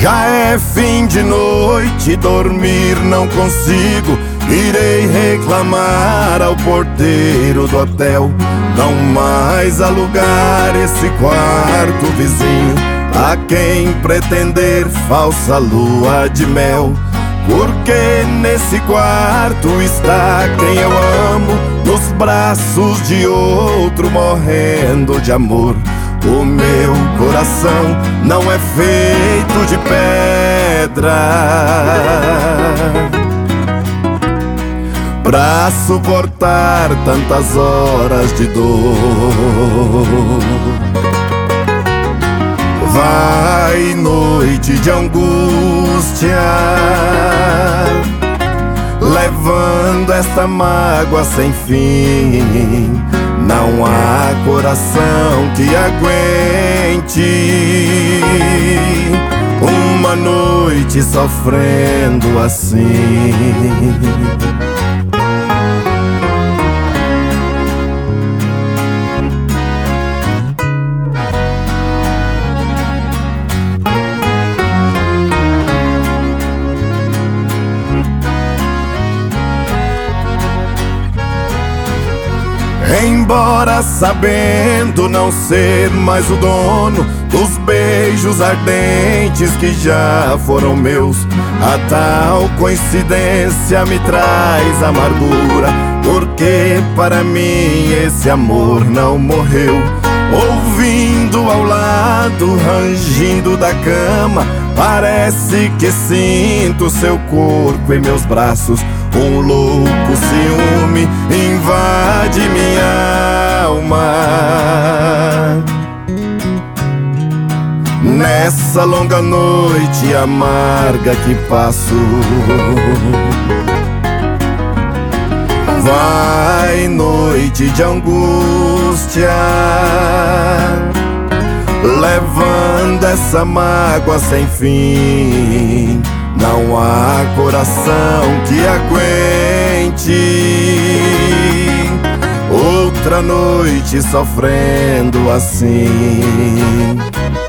Já é fim de noite, dormir não consigo. Irei reclamar ao porteiro do hotel, não mais alugar esse quarto vizinho a quem pretender falsa lua de mel. Porque nesse quarto está quem eu amo, nos braços de outro morrendo de amor. O meu coração não é feito de pedra pra suportar tantas horas de dor. Vai noite de angústia, levando esta mágoa sem fim. Não há coração que aguente uma noite sofrendo assim. Embora sabendo não ser mais o dono dos beijos ardentes que já foram meus, a tal coincidência me traz amargura, porque para mim esse amor não morreu. Ouvindo ao lado, rangindo da cama, parece que sinto seu corpo em meus braços. Um louco ciúme invade minha alma. Nessa longa noite amarga que passo, vai noite de angústia, levando essa mágoa sem fim. Não há coração que aguente outra noite sofrendo assim.